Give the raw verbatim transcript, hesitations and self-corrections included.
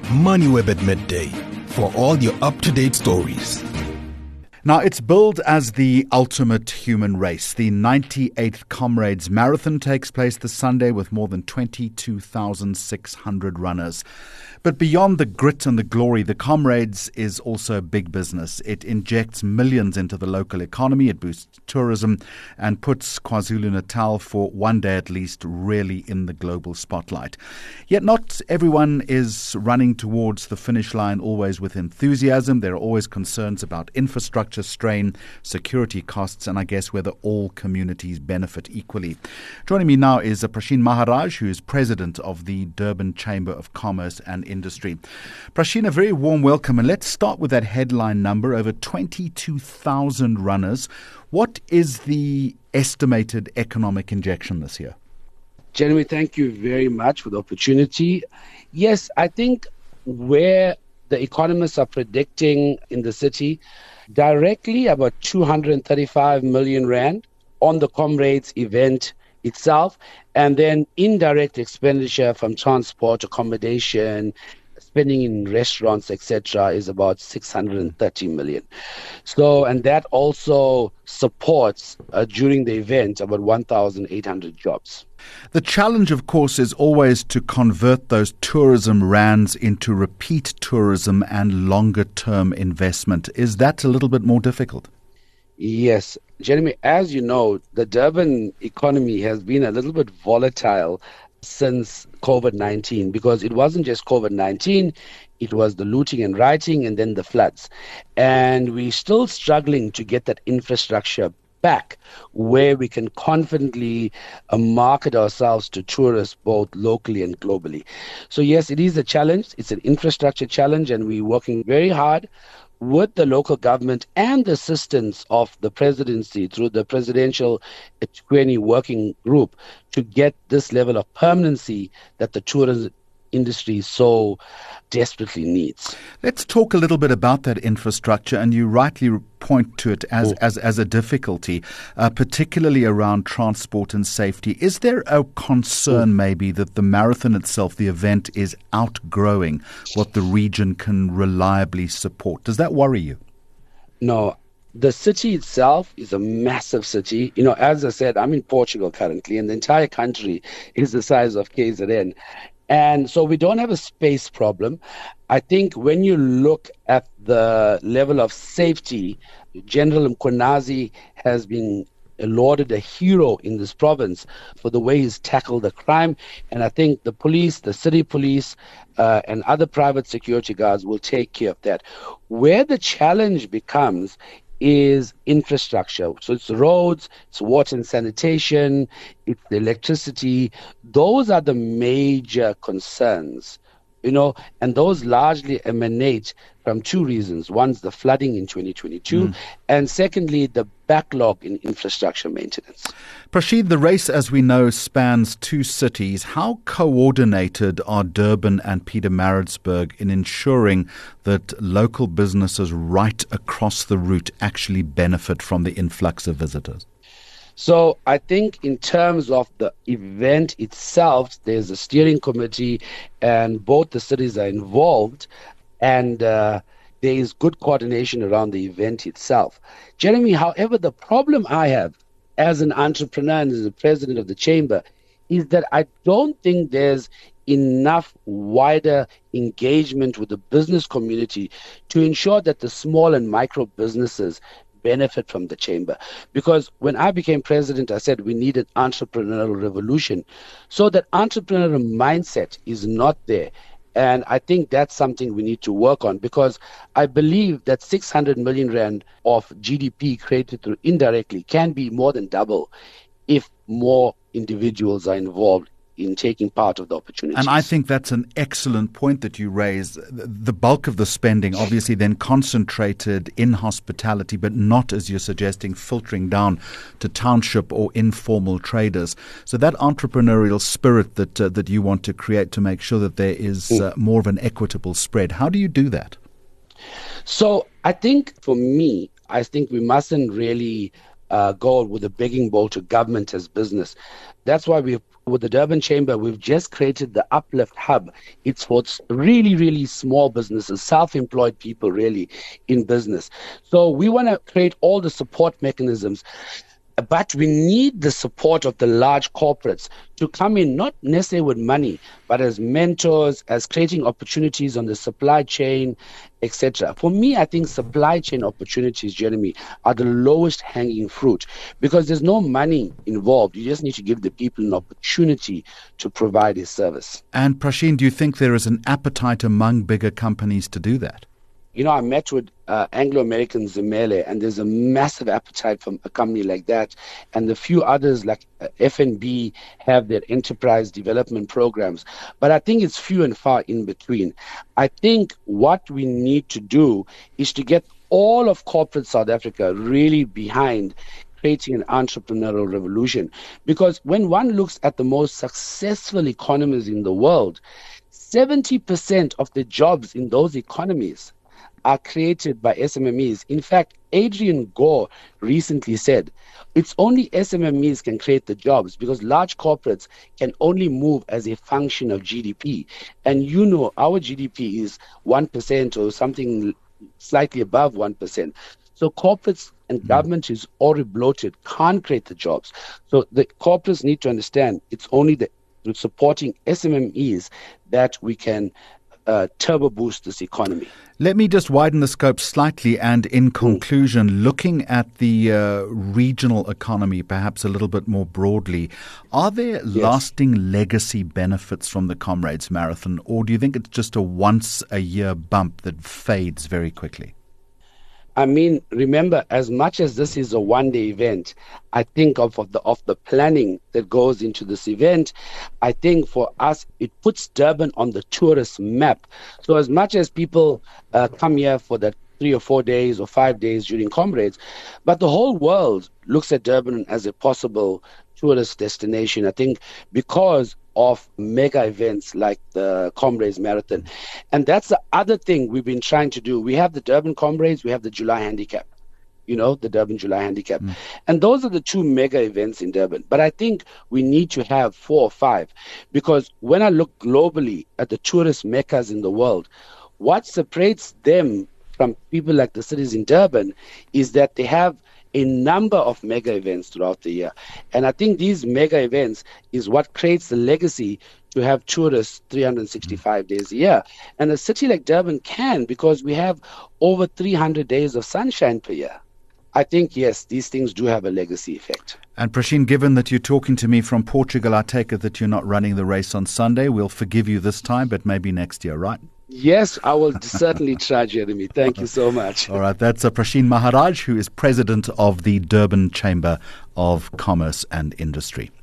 MoneyWeb at midday for all your up-to-date stories. Now, it's billed as the ultimate human race. The ninety-eighth Comrades Marathon takes place this Sunday with more than twenty-two thousand six hundred runners. But beyond the grit and the glory, the Comrades is also big business. It injects millions into the local economy, it boosts tourism, and puts KwaZulu-Natal, for one day at least, really in the global spotlight. Yet not everyone is running towards the finish line always with enthusiasm. There are always concerns about infrastructure strain, security costs, and I guess whether all communities benefit equally. Joining me now is Prasheen Maharaj, who is president of the Durban Chamber of Commerce and Industry. Prasheen, a very warm welcome, and let's start with that headline number, over twenty-two thousand runners. What is the estimated economic injection this year? Jeremy, thank you very much for the opportunity. Yes, I think where the economists are predicting in the city, directly about two hundred thirty-five million rand on the Comrades event itself, and then indirect expenditure from transport, accommodation, spending in restaurants, et cetera, is about six hundred thirty million. So, and that also supports uh, during the event about one thousand eight hundred jobs. The challenge, of course, is always to convert those tourism rands into repeat tourism and longer-term investment. Is that a little bit more difficult? Yes. Jeremy, as you know, the Durban economy has been a little bit volatile since COVID nineteen, because it wasn't just COVID nineteen, it was the looting and rioting and then the floods. And we're still struggling to get that infrastructure back where we can confidently uh, market ourselves to tourists both locally and globally. So yes, it is a challenge. It's an infrastructure challenge, and we're working very hard with the local government and the assistance of the presidency through the Presidential eThekwini Working Group to get this level of permanency that the tourism industry so desperately needs. Let's talk a little bit about that infrastructure, and you rightly point to it as, oh. as, as a difficulty, uh, particularly around transport and safety. Is there a concern oh. maybe that the marathon itself, the event, is outgrowing what the region can reliably support? Does that worry you? No. The city itself is a massive city. You know, as I said, I'm in Portugal currently, and the entire country is the size of K Z N. And so we don't have a space problem. I think when you look at the level of safety, General Mkhwanazi has been lauded a hero in this province for the way he's tackled the crime. And I think the police, the city police, uh, and other private security guards will take care of that. Where the challenge becomes is infrastructure. So it's roads, it's water and sanitation, it's the electricity. Those are the major concerns, you know, and those largely emanate from two reasons. One's the flooding in twenty twenty-two, mm. and secondly, the backlog in infrastructure maintenance. Prasheen, the race, as we know, spans two cities. How coordinated are Durban and Pietermaritzburg in ensuring that local businesses right across the route actually benefit from the influx of visitors? So I think in terms of the event itself, there's a steering committee and both the cities are involved, and uh, there is good coordination around the event itself. Jeremy, however, the problem I have as an entrepreneur and as the president of the chamber is that I don't think there's enough wider engagement with the business community to ensure that the small and micro businesses benefit from the chamber. Because when I became president, I said we need an entrepreneurial revolution. So that entrepreneurial mindset is not there. And I think that's something we need to work on, because I believe that six hundred million rand of G D P created through indirectly can be more than double if more individuals are involved in taking part of the opportunities. And I think that's an excellent point that you raise. The bulk of the spending obviously then concentrated in hospitality, but not, as you're suggesting, filtering down to township or informal traders. So that entrepreneurial spirit that uh, that you want to create to make sure that there is uh, more of an equitable spread, how do you do that? So I think for me, I think we mustn't really uh, go with a begging bowl to government as business. That's why we've, with the Durban Chamber, we've just created the Uplift Hub. It's for really, really small businesses, self-employed people really in business. So we want to create all the support mechanisms. But we need the support of the large corporates to come in, not necessarily with money, but as mentors, as creating opportunities on the supply chain, et cetera. For me, I think supply chain opportunities, Jeremy, are the lowest hanging fruit because there's no money involved. You just need to give the people an opportunity to provide a service. And Prashin, do you think there is an appetite among bigger companies to do that? You know, I met with uh, Anglo-American Zimele, and there's a massive appetite from a company like that. And the few others like uh, F N B have their enterprise development programs. But I think it's few and far in between. I think what we need to do is to get all of corporate South Africa really behind creating an entrepreneurial revolution. Because when one looks at the most successful economies in the world, seventy percent of the jobs in those economies are created by S M M Es. In fact, Adrian Gore recently said it's only S M M Es can create the jobs because large corporates can only move as a function of G D P. And you know, our G D P is one percent or something slightly above one percent. So corporates and government is already bloated, can't create the jobs. So the corporates need to understand it's only the supporting S M M Es that we can Uh, turbo boost this economy. Let me just widen the scope slightly and in conclusion, mm. looking at the uh, regional economy perhaps a little bit more broadly, are there yes. lasting legacy benefits from the Comrades Marathon, or do you think it's just a once a year bump that fades very quickly? I mean, remember, as much as this is a one-day event, I think of, of the of the planning that goes into this event. I think for us, it puts Durban on the tourist map. So as much as people uh, come here for that three or four days or five days during Comrades, but the whole world looks at Durban as a possible tourist destination. I think because of mega events like the Comrades Marathon. And that's the other thing we've been trying to do. We have the Durban Comrades, we have the July Handicap, you know, the Durban July Handicap. Mm. And those are the two mega events in Durban. But I think we need to have four or five, because when I look globally at the tourist meccas in the world, what separates them from people like the cities in Durban is that they have a number of mega events throughout the year. And I think these mega events is what creates the legacy to have tourists three hundred sixty-five days a year. And a city like Durban can, because we have over three hundred days of sunshine per year. I think, yes, these things do have a legacy effect. And Prashin, given that you're talking to me from Portugal, I take it that you're not running the race on Sunday. We'll forgive you this time, but maybe next year, right? Yes, I will certainly try, Jeremy. Thank you so much. All right, that's uh, Prashin Maharaj, who is president of the Durban Chamber of Commerce and Industry.